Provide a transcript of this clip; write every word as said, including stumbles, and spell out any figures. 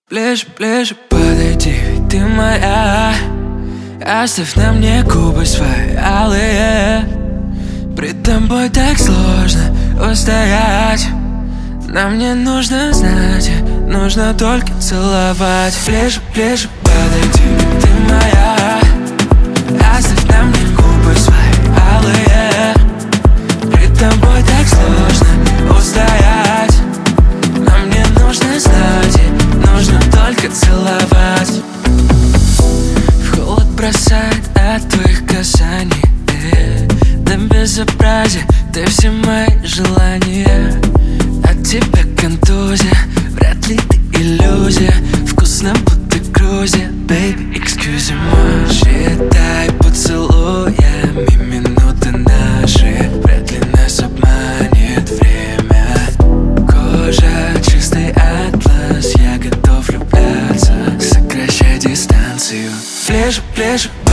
Ближе, ближе подойди, ведь ты моя. Оставь на мне губы свои алые. Пред тобой так сложно устоять. Нам не нужно знать, нужно только целовать. Ближе, ближе подойди, ведь ты моя. Оставь на мне губы свои алые. Пред тобой так сложно устоять. Нам не нужно знать, нужно только целовать. В холод бросает от твоих касаний. До безобразия ты все мои желания. От тебя контузия, вряд ли ты иллюзия. Вкусно будто Грузия, baby, excuse me. Считай поцелуями минуты наши. Вряд ли нас обманет время. Кожа чистый атлас, я готов влюбляться. Сокращай дистанцию. Ближе, ближе